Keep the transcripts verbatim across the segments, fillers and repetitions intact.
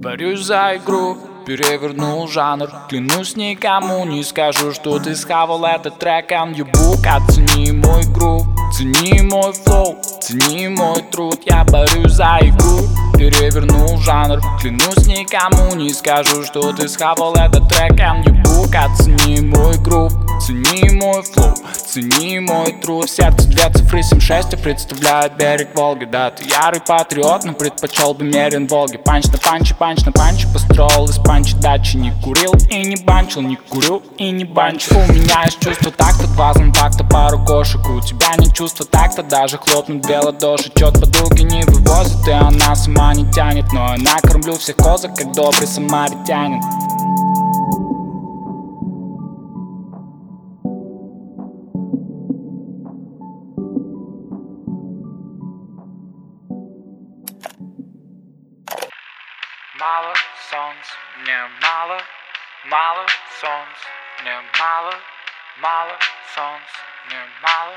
Борюсь за игру, перевернул жанр. Клянусь, никому не скажу, что ты схавал этот трек on your book. Оцени мой грув, цени мой флоу, цени мой труд. Я борюсь за игру, перевернул жанр. Клянусь, никому не скажу, что ты схавал этот трек on your book. Оцени мой грув, цени мой флоу, цени мой труд. В сердце две цифры семь шесть, и представляет берег Волги. Да, ты ярый патриот, но предпочел бы мерен Волги. Панч на панче, панч на панче, построил из панчи дачи. Не курил и не банчил, не курю и не банчил. У меня есть чувство такта, два зомбакта, пару кошек. У тебя не чувство такта, даже хлопнуть две ладоши. Чет подруги не вывозит, и она сама не тянет. Но я накормлю всех козок, как добрый самаритянин. Мало солнца, мне мало, мало солнца, мне мало, мало солнца, мне мало,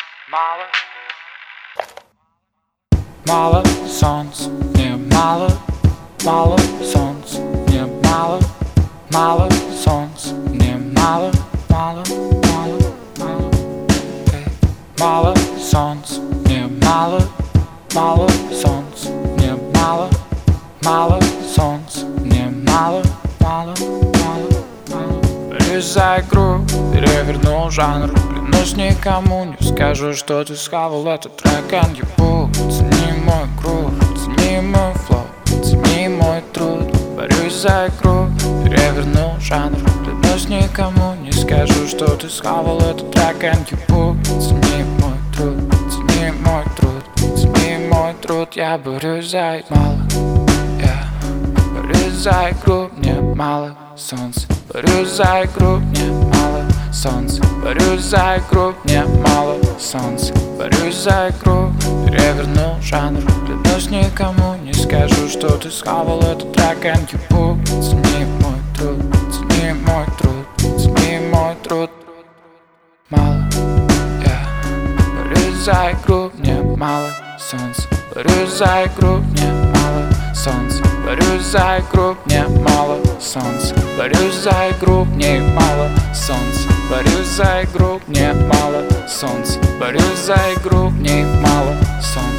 мало. Мало солнца, мне мало, мало солнца, мне мало, мало солнца, мне мало, мало, мало, мало. Мало солнца, мне мало, мало солнца, мне мало, мало солнца, мне мало, мало, мало, мало. Борюсь за игру, перевернул жанр. Клянусь, никому не скажу, что ты схавал этот трек on your book. Цени мой грув, цени мой флоу, цени мой труд. Борюсь за игру, перевернул жанр. Клянусь, никому не скажу, что ты схавал этот трек on your book. Цени мой труд, цени мой труд, цени мой труд. Я борюсь за мало, yeah. Борюсь за игру, мне мало солнца. Борюсь за игру, мне мало солнца. Борюсь за игру, мне мало солнца. Борюсь за игру, перевернул жанр. Клянусь, никому не скажу, что ты схавал этот трек on your book. Цени мой труд, цени мой труд, цени мой труд. Мало, yeah. Борюсь за игру, мне мало солнца. Борюсь за игру, мне мало солнца. Борюсь за игру, мне мало солнца. Борюсь за игру, мне мало солнца. Борюсь за игру, мне мало солнца. Борюсь за игру, мне мало солнца.